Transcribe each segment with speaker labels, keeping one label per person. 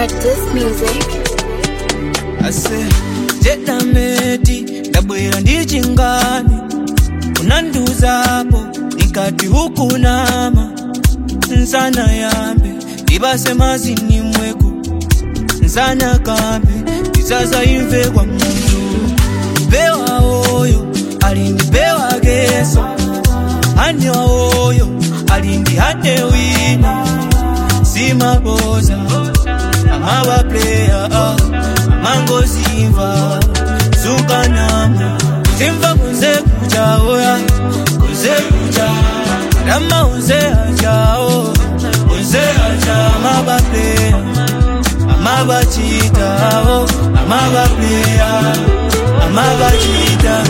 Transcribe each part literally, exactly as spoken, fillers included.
Speaker 1: Practice music.
Speaker 2: I say, Jeta meti, dabwera ndi chingani. Unanduzapo, nikati huku nama. Nsana yambe, ibase mazini mweko. Nsana kambe, izaza imve kwa mundu. Bewa oyo, alindi bewa geso. Hanyo oyo, alindi hate wina. Sima boza, amawa player, mango zimva, suka nama. Zimva kunze kuja oya, kunze kuja. Rama unze aja o, unze aja. Amawa player, amawa chita o, amawa player, amawa chita.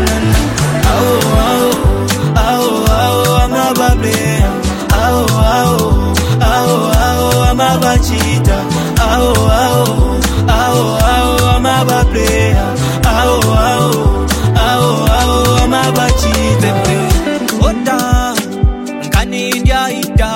Speaker 2: Ao ao, ao ao, amawa player, ao ao. Ao, ao, amaba chita. Ao, ao, ao, ao, amaba player. Ao, ao, ao, ao, amaba chita. Ota, nkani india ita.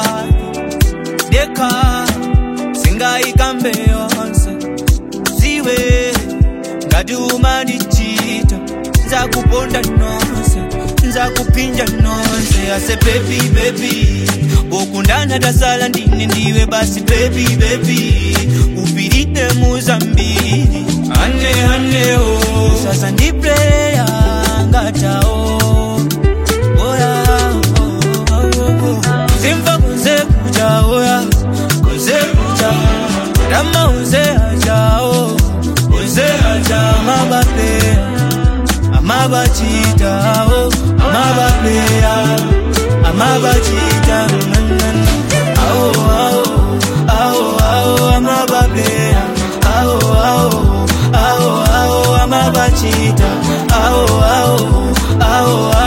Speaker 2: Deka, singa ikambe yonse. Ziwe, ngadu mani chita. Nza kuponda nonse, nza kupinja nonse. I say baby, baby, bokundana tasala ndine ndiwe basi baby, baby. Upirite muzambiri, ane ane o. Sasa ndi player ngata o. Oya o, o, o. Zimva kunze kuja oya, kunze kuja. Rama unze aja o, unze aja. Amaba player, amaba chita o, amaba player, amaba chita. Ao ao, ao ao, amaba player. Ao ao, ao ao, amaba chita. Ao ao, ao ao.